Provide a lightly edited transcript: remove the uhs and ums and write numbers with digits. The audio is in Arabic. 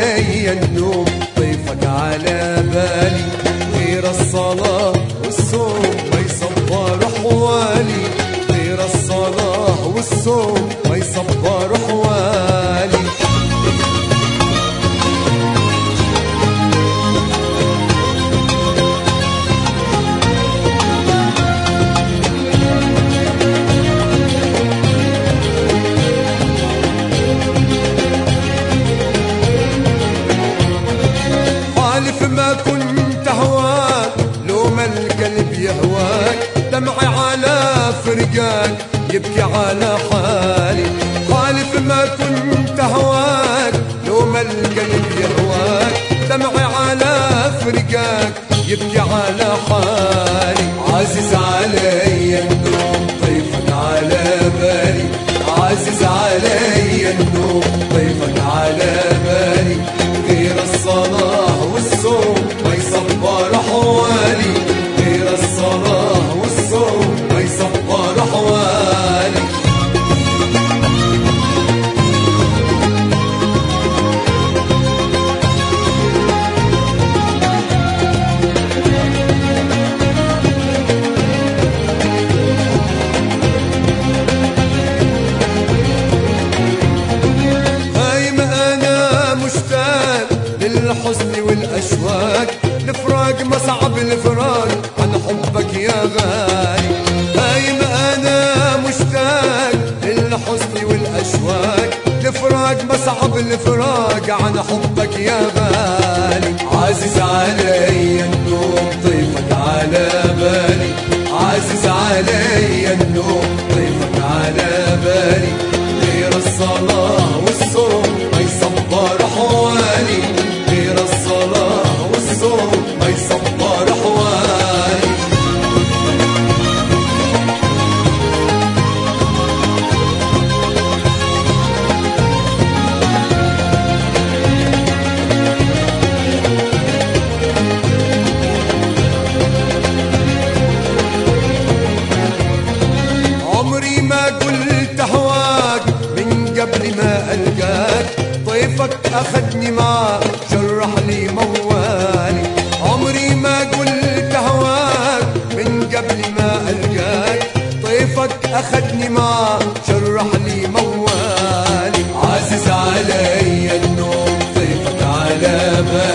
علي النوم طيفك على بالي، غير الصلاة والصوم ما يصبر حوالي، غير الصلاة والصوم ما يصبر حوالي. ما كنت هواك لو ما القلب يهواك، دمعي على فرقاك يبكي على حالي. خالف ما كنت هواك لو ما القلب يهواك، دمعي على فرقاك يبكي على حالي. عزيز علي النوم طيفك على بالي، عزيز علي النوم طيفك على بالي، غير الصلاة والصوم ما يصبر حوالي، غير الصلاة والصوم ما يصبر حوالي. هايم أنا مشتاق للحزن والأشواق، الفراق ما صعب الفراق عن حبك يا غالي. هايم أنا مشتاق للحزن والأشواق، الفراق ما صعب الفراق عن حبك يا غالي. عزيز علي النوم طيفك على بالي، عزيز علي النوم طيفك على بالي، غير الصلاة والصوم ما يصبر حوالي، غير الصلاة والصوم ما يصبر حوالي. عمري ما قلت هواك من قبل ما ألقاك، طيفك أخذني معاك جرح لي موالي. عمري ما قلت هواك من قبل ما ألقاك، طيفك أخذني معاك جرح لي موالي. عزيز علي النوم طيفك على بالي،